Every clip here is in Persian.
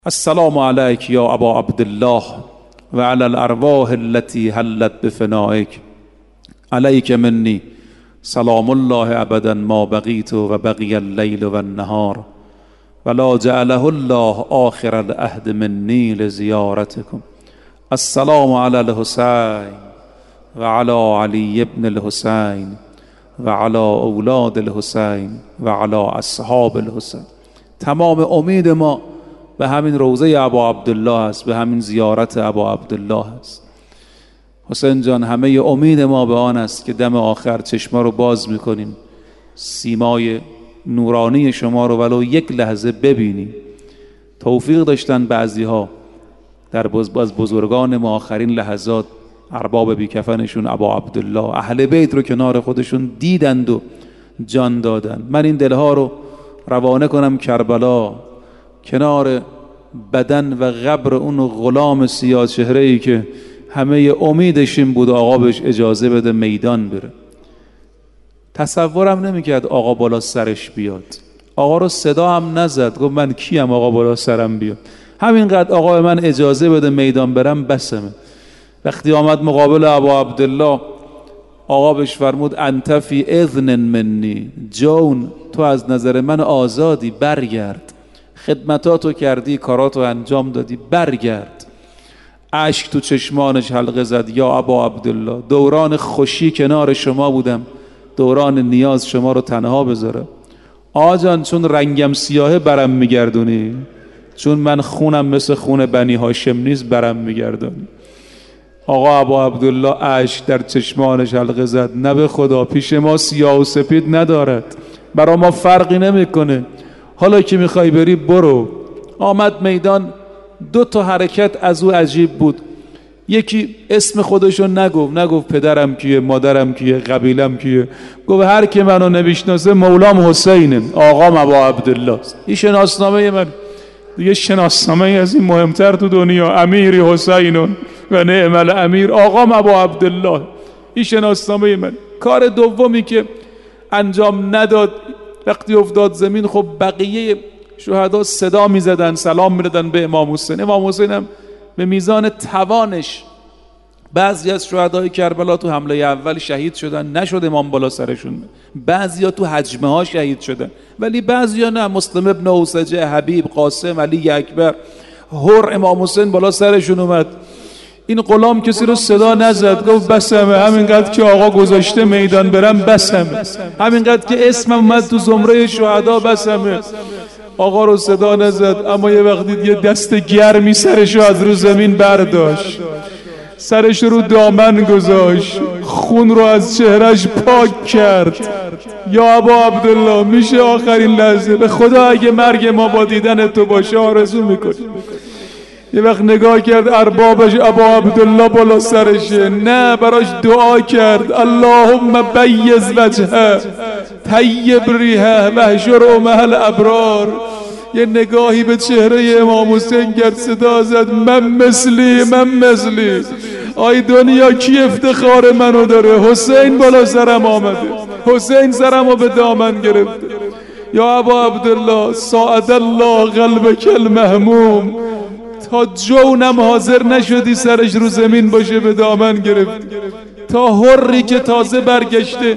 السلام عليك يا أبا عبد الله وعلى الأرواح التي هلت بفنائك عليك مني سلام الله أبدا ما بقيت وبقي الليل والنهار ولا جعله الله آخر العهد مني لزيارتكم. السلام على الحسين وعلى علي بن الحسين وعلى اولاد الحسین وعلى اصحاب الحسین. تمام امید ما به همین روضه ابا عبدالله است، به همین زیارت ابا عبدالله است. حسین جان، همه امید ما به آن است که دم آخر چشما رو باز میکنیم، سیمای نورانی شما رو ولو یک لحظه ببینیم. توفیق داشتن بعضی ها از بزرگان ما آخرین لحظات، ارباب بیکفنشون ابا عبدالله، اهل بیت رو کنار خودشون دیدند و جان دادند. من این دلها رو روانه کنم کربلا، کنار بدن و قبر اون غلام سیاه چهره‌ای که همه امیدش این بود آقا بهش اجازه بده میدان بره. تصورم نمیکرد آقا بالا سرش بیاد. آقا رو صدا هم نزد، گفت من کیم آقا بالا سرم بیاد؟ همینقدر آقا به من اجازه بده میدان برم بسمه. وقتی آمد مقابل ابا عبدالله، آقا بهش فرمود انت فی اذن منی، جون تو از نظر من آزادی، برگرد، خدمتاتو کردی، کاراتو انجام دادی، برگرد. اشک تو چشمانش حلقه زد. یا ابا عبدالله، دوران خوشی کنار شما بودم، دوران نیاز شما رو تنها بذارم. آقا جان، چون رنگم سیاهه برم میگردونی، چون من خونم مثل خون بنی هاشم نیست برم میگردونی. آقا ابا عبدالله اشک در چشمانش حلقه زد. نه به خدا، پیش ما سیاه و سپید ندارد، برا ما فرقی نمیکنه، حالا که میخوای بری برو. آمد میدان. دو تا حرکت از او عجیب بود. یکی اسم خودشو نگفت پدرم کیه، مادرم کیه، قبیلم کیه. گفت هر که منو نمیشناسه مولام حسینه، آقام ابا عبدالله است. این شناسنامه من. دیگه شناسنامه از این مهمتر تو دنیا. امیری حسینون و نعم الامیر، آقام ابا عبدالله. این شناسنامه من. کار دومی که انجام نداد، وقتی افتاد زمین، خب بقیه شهدا صدا میزدن، سلام میدادن به امام حسین. امام حسین هم به میزان توانش، بعضی از شهدای کربلا تو حمله اول شهید شدن، نشد امام بالا سرشون. بعضیا تو هجمه ها شهید شدن، ولی بعضیا نه. مسلم ابن اوسجه، حبیب، قاسم، علی اکبر، هر امام حسین بالا سرشون اومد. این غلام کسی رو صدا نزد، گفت بسمه، همینقدر که آقا گذاشته میدان برم بسمه، همینقدر که اسمم اومد تو زمره شهدا بسمه. آقا رو صدا نزد، اما یه وقتی یه دست گرمی سرش رو از رو زمین برداشت، سرش رو دامن گذاشت، خون رو از چهرش پاک کرد. یا ابا عبدالله، میشه آخرین لحظه به خدا اگه مرگ ما با دیدن تو باشه آرزو میکنی. یه وقت نگاه کرد اربابش ابا عبدالله بالا سرشه، نه، براش دعا کرد اللهم بیض وجهه طیب ریحه واحشره مع الابرار. یه نگاهی به چهره امام حسین کرد، صدا زد من مثلی. آی دنیا کی افتخار منو داره؟ حسین بالا سرم آمده، حسین سرمو به دامن گرفته. یا ابا عبدالله، ساعد الله قلبک المهموم، تا جونم حاضر نشدی سرش رو زمین باشه، به دامن گرفت. تا هری که تازه برگشته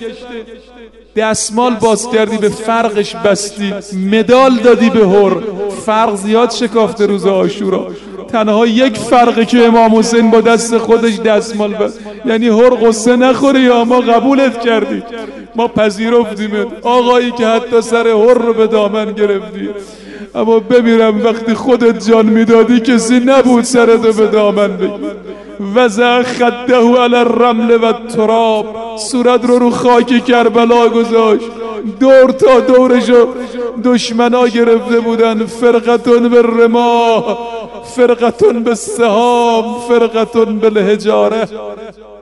دستمال باز کردی، به فرقش بستی، مدال دادی به هر. فرق زیاد شکافته روز عاشورا، تنها یک فرقه که امام حسین با دست خودش دستمال بست. یعنی هر قصه نخوری، یا ما قبولت کردی، ما پذیرفتیمت، آقایی که حتی سر هر رو به دامن گرفتی. اما بمیرم وقتی خودت جان میدادی کسی نبود سرتو به دامن بگیر. وضع خده علی الرمل و التراب، صورت رو خاک کربلا گذاشت. دور تا دورشو دشمنا گرفته بودن. فرقتون بالرماح، فرقتون بالسهام، فرقتون بالحجاره.